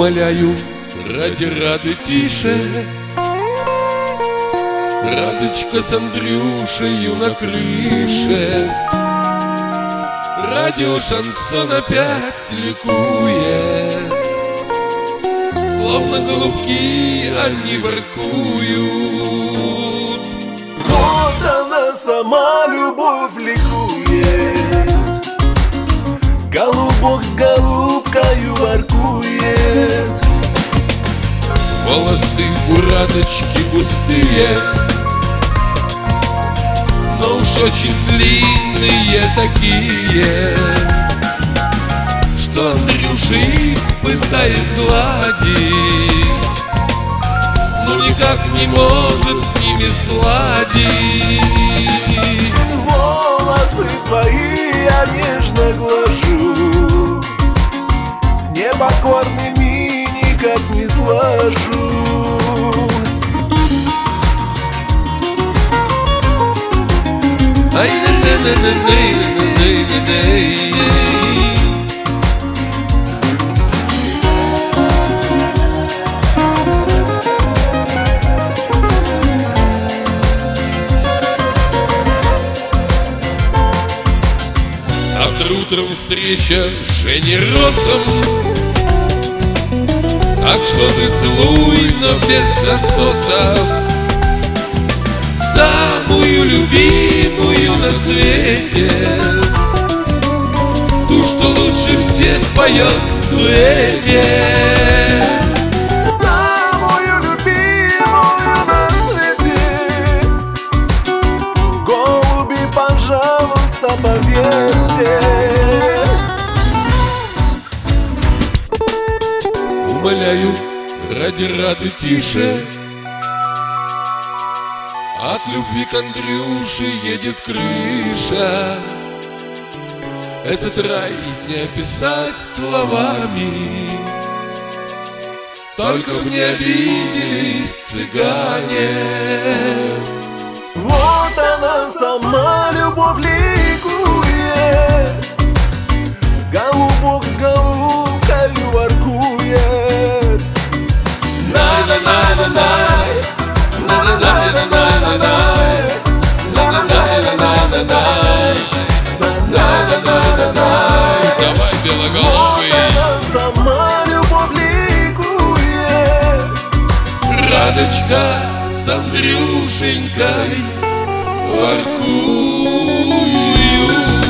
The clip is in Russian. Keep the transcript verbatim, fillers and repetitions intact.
Умоляю, ради Рады тише. Радочка с Андрюшею на крыше. Радио Шансон опять ликует. Словно голубки они воркуют. Вот она сама, любовь ликует. Голубок с голубкою воркует. Волосы у Радочки густые, но уж очень длинные такие, что Андрюша их, пытаясь гладить, ну никак не может с ними сладить. Волосы твои я нежно глажу, с непокорными никак не сложу. Ай, да да да да да да да. Завтра утром встреча с Женей Россом. Так что ты целуй, но без засосов, самую любимую на свете, ту, что лучше всех поет в дуэте. Самую любимую на свете. Голуби, пожалуйста, поверьте. Умоляю, ради Рады тише. От любви к Андрюше едет крыша. Этот рай не описать словами. Только мне обиделись цыгане. Вот она сама, любовь ликует. Голубок с голубкою воркует. Най-най-най-най-най, най-най-най-най-най, най-най-най-най-най, най-най-най-най. Давай, белоголовый. Вот она сама, любовь ликует. Радочка с Андрюшенькой воркуют.